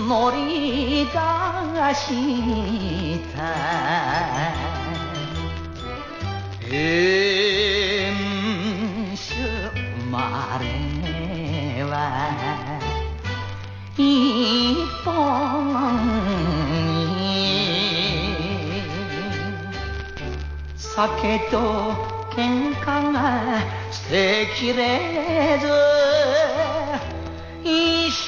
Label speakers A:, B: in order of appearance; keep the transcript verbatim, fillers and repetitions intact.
A: 乗り出した遠州生まれは一本に酒と喧嘩が捨てきれず